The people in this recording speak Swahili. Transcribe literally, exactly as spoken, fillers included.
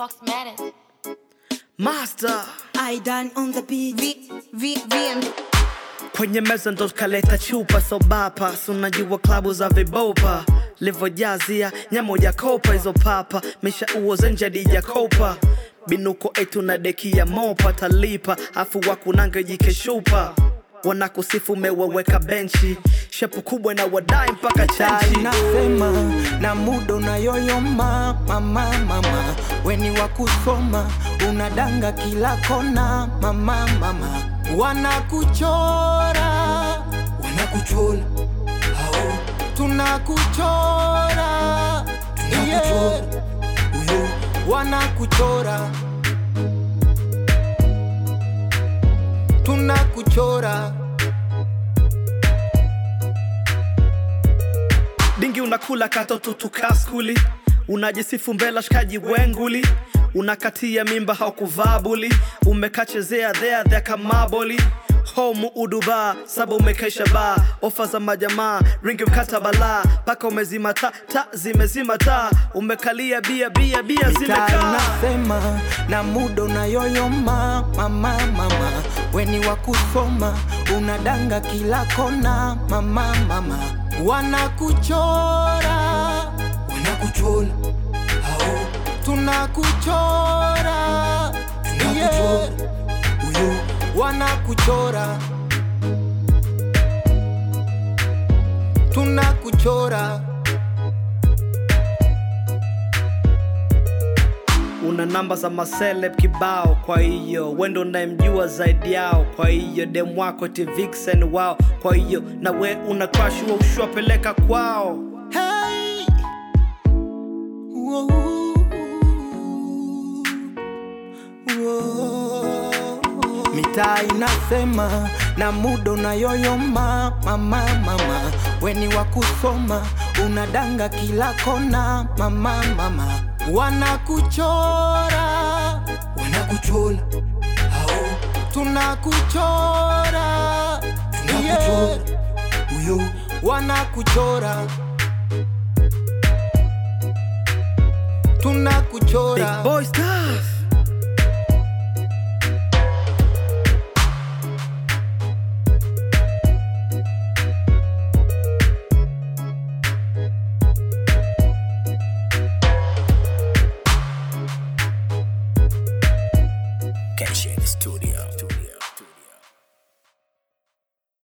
Fox Matters. Master I done on the beat v, v, VM. Kwenye meza ndo kaleta chupa so bypass. Unajua klabu za vibopa Livo jazia nyamo ya kopa hizo papa. Misha uoze njadi ya kopa Binuko etu na deki ya mopa talipa. Afu wakunange jikeshupa Wanakusifu meweweka benchi. Shepu kubwa na wadai mpaka chanchi. Nasema na mudo na yoyoma. Mama mama weni wakusoma. Unadanga kila kona. Mama mama wanakuchora. Wanakuchora hao. Tunakuchora. Tunakuchora uyo. Wanakuchora. Tunakuchora. Dingi unakula kato tutuka skuli. Unajisifu mbela shikaji wenguli. Unakatia mimba haukuvaa buli. Umekachezea there there kama boli. Home uduba, saba umekesha ba. Ofa za majamaa, ringi mkata bala. Paka umezima ta, ta zimezima ta. Umekalia bia bia bia zimekaa. Nasema na mudo na yoyoma. Mama mama weni wakusoma. Unadanga kila kona. Mama mama wanakuchora. Wanakuchora hao. Tunakuchora. Tunakuchora uyo. Wanakuchora. Tunakuchora. Una namba za maseleb kibao. Kwa hiyo wendo naimjua zaidi yao. Kwa hiyo dem wako ti vixen wao. Kwa hiyo na we una crush wa ushua peleka kwao. Hey. Whoa. Whoa. Mitaa inasema na mudo na yoyoma. Mama mama weni wakusoma. Unadanga kila kona. Mama mama wanakuchora. Wanakuchora hao. Tunakuchora. Tunakuchora uyo. Wanakuchora. Tunakuchora. Big boy stuff.